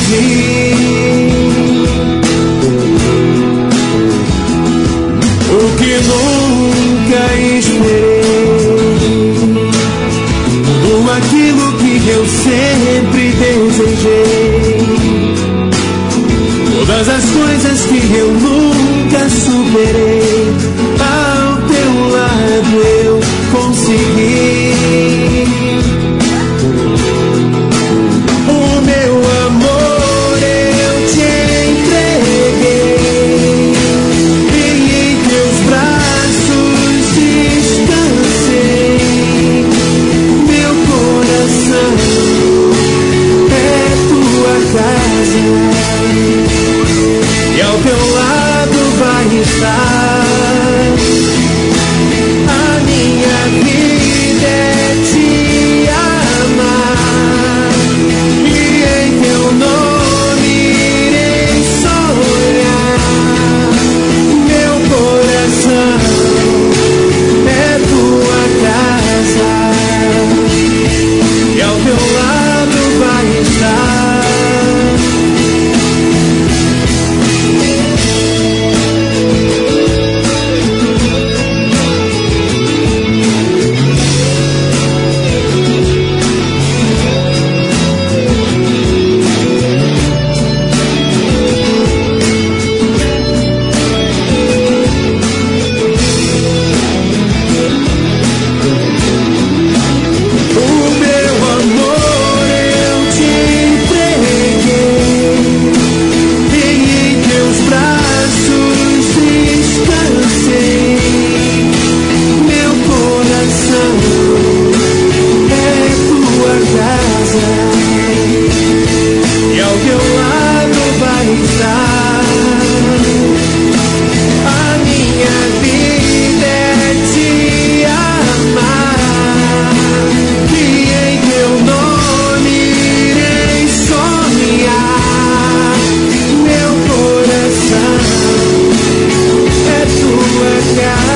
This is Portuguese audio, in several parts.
pedir. O que nunca esperei, tudo aquilo que eu sempre desejei, todas as coisas que eu nunca superei, ao teu lado eu consegui. O meu amor eu te entreguei, e em teus braços descansei. Meu coração é tua casa, e ao teu lado vai estar. A minha vida é te amar, e em teu nome irei sonhar. Meu coração é tua casa, e ao teu lado vai estar.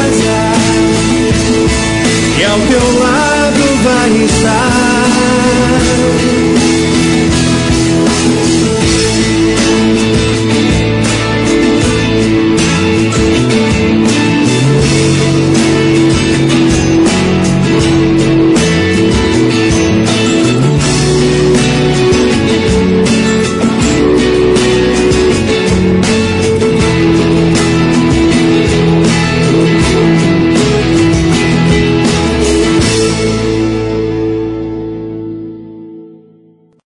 E ao teu lado vai estar.